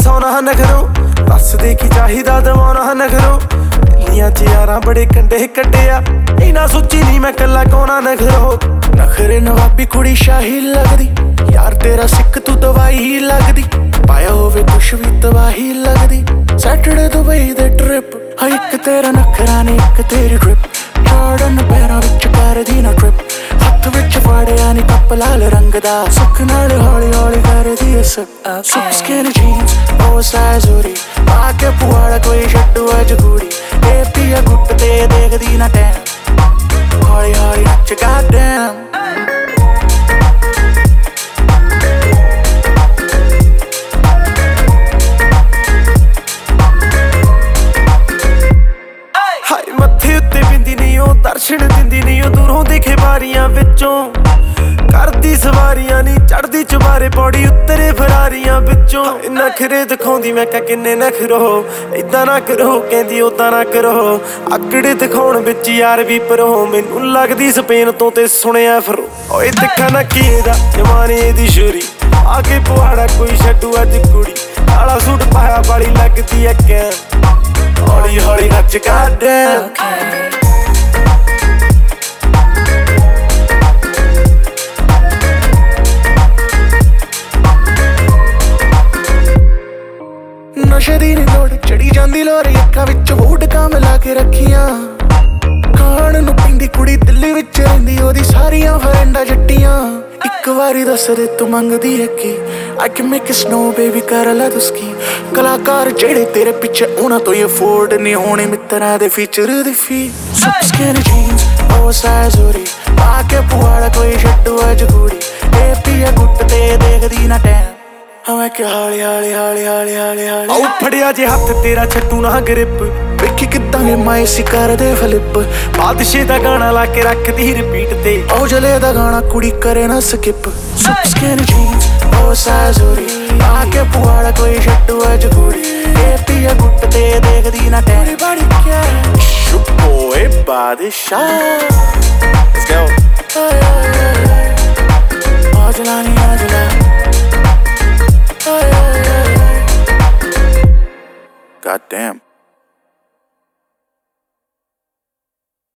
ਸੋਨਾ ਨਖਰੋ ਦੱਸ ਦੇ ਕੀ ਚਾਹੀਦਾ ਦਵਾਉਣਾ ਨਖਰੋ ਦਿੱਲੀਆਂ ਚ ਯਾਰਾਂ ਬੜੇ ਕੰਡੇ ਕੱਢਿਆ ਇਨਾ ਸੋਚੀ ਨਹੀਂ ਮੈਂ ਕੱਲਾ ਕੋਨਾ ਨਖਰੋ ਨਖਰੇ ਨਵਾਬੀ ਕੁੜੀ ਸ਼ਾਹੀ ਲੱਗਦੀ ਯਾਰ ਤੇਰਾ ਸਿੱਖ ਤੂੰ ਦਵਾਈ ਲੱਗਦੀ ਪਾਇਆ ਹੋਵੇ ਕੁਛ ਵੀ ਤਬਾਹੀ ਲੱਗਦੀ ਸੈਟਰਡੇ ਦੁਬਈ ਦੇ ਟ੍ਰਿਪ ਹਾਂ ਇੱਕ ਤੇਰਾ ਨਖਰਾ ਨੇ ਇੱਕ ਤੇਰੀ ਡ੍ਰਿਪ ਜਾਰਡਨ ਪੈਰਾਂ ਵਿੱਚ ਕਰਦੀ ਨਾ ਟ੍ਰਿਪ ਹੱਥ ਵਿੱਚ ਫੜਿਆ ਨੀ ਕੱਪ ਲਾਲ ਰੰਗ ਦਾ ਸੁੱਖ ਨਾਲ ਹੌਲੀ ਹੌਲੀ ਕਰਦੀ ਐ ਸੁੱਕ ਸਕਿਨ ਜੀਨਸ ਓਵਰਸਾਈਜ਼ ਹੋਰੀ ਪਾ ਕੇ ਪੁਆੜਾ ਕੋਈ ਛੱਡੂ ਅੱਜ ਕੁੜੀ ਇਹ ਪੀਆ ਗੁੱਟ ਤੇ ਦੇਖਦੀ ਨਾ ਟੈਮ ਹੌਲੀ ਹੌਲੀ ਨੱਚ goddamn ਦਰਸ਼ਨ ਦਿੰਦੀ ਨੀ ਉਹ ਦੂਰੋਂ ਦੇਖੇ ਬਾਰੀਆਂ ਵਿੱਚੋਂ ਕਰਦੀ ਸਵਾਰੀਆਂ ਨੀ ਚੜਦੀ ਚੁਬਾਰੇ ਪੌੜੀ ਉੱਤਰੇ ਫਰਾਰੀਆਂ ਵਿੱਚੋਂ ਨਖਰੇ ਦਿਖਾਉਂਦੀ ਮੈਂ ਕਿਹਾ ਕਿੰਨੇ ਨਖਰੋ ਏਦਾਂ ਨਾ ਕਰੋ ਕਹਿੰਦੀ ਓਦਾਂ ਨਾ ਕਰੋ ਆਕੜੇ ਦਿਖਾਉਣ ਵਿੱਚ ਯਾਰ ਵੀ ਪਰੋ ਮੈਨੂੰ ਲੱਗਦੀ ਸਪੇਨ ਤੋਂ ਤੇ ਸੁਣਿਆ ਫਿਰ ਓਏ ਦੇਖਾ ਨਾ ਕੀ ਇਹਦਾ ਜਮਾਨੇ ਦੀ ਸ਼ੂਰੀ ਆ ਕੇ ਪੁਆੜਾ ਕੋਈ ਛੱਡੂ ਅੱਜ ਕੁੜੀ ਕਾਲਾ ਸੂਟ ਪਾਇਆ ਵਾਲੀ ਲੱਗਦੀ ਐ ਕੈਂ ਹੌਲੀ ਹੌਲੀ ਨੱਚ goddamn ਨਸ਼ੇ ਦੀ ਨੀ ਲੋੜ ਚੜੀ ਜਾਂਦੀ ਲੋਰ ਅੱਖਾਂ ਵਿੱਚ ਵੋਡਕਾ ਮਿਲਾ ਕੇ ਰੱਖੀਆਂ ਖਾਣ ਨੂੰ ਪੀਂਦੀ ਕੁੜੀ ਦਿੱਲੀ ਵਿੱਚ ਰਹਿੰਦੀ ਉਹਦੀ ਸਾਰੀਆਂ ਫਰੈਂਡਾਂ ਜੱਟੀਆਂ ਇੱਕ ਵਾਰੀ ਦੱਸ ਦੇ ਤੂੰ ਮੰਗਦੀ ਹੈ ਕੀ I can make it snow baby ਕਰ ਲੈ ਤੁਸਕੀ ਕਲਾਕਾਰ ਜਿਹੜੇ ਤੇਰੇ ਪਿੱਛੇ ਉਹਨਾਂ ਤੋਂ ਹੀ ਅਫੋਰਡ ਨਹੀਂ ਹੋਣੇ ਮਿੱਤਰਾਂ ਦੇ ਫੀਚਰ ਦੀ ਫੀ ਸੁੱਕ ਸਕਿਨ ਜੀਨਸ ਓਵਰਸਾਈਜ਼ ਹੋਰੀ ਪਾ ਕੇ ਪੁਆੜਾ ਕੋਈ ਛੱਡੂ ਅੱਜ ਕੁੜੀ ਇਹ ਪੀਆ ਗੁੱਟ ਤੇ ਦੇਖਦੀ ਨਾ ਟੈਮ ਮੈਂ ਕਿ ਹਾਲੀ ਹਾਲੀ ਹਾਲੀ ਹਾਲੀ ਹਾਲੀ ਹਾਲੀ ਆਉ ਫੜਿਆ ਜੇ ਹੱਥ ਤੇਰਾ ਛੱਟੂ ਨਾ ਗ੍ਰਿਪ ਵੇਖੀ ਕਿੱਦਾਂ ਮਾਏ ਸੀ ਕਰਦੇ ਫਲਿੱਪ ਬਾਦਸ਼ਾਹ ਦਾ ਗਾਣਾ ਲਾ ਕੇ ਰੱਖਦੀ ਰਿਪੀਟ ਤੇ ਉਹ ਜਲੇ ਦਾ ਗਾਣਾ ਕੁੜੀ ਕਰੇ ਨਾ ਸਕਿਪ ਸੁੱਕ ਸਕਿਨ ਜੀਨਸ ਓਵਰਸਾਈਜ਼ ਹੋਰੀ ਆ ਕੇ ਪੁਆੜਾ ਕੋਈ ਛੱਡੂ ਅੱਜ ਕੁੜੀ ਇਹ ਪੀਆ ਗੁੱਟ ਤੇ ਦੇਖਦੀ ਨਾ ਟੈਰੀ ਬੜੀ ਕਿਆ ਸ਼ੁਪੋਏ ਬਾਦਸ਼ਾਹ Let's go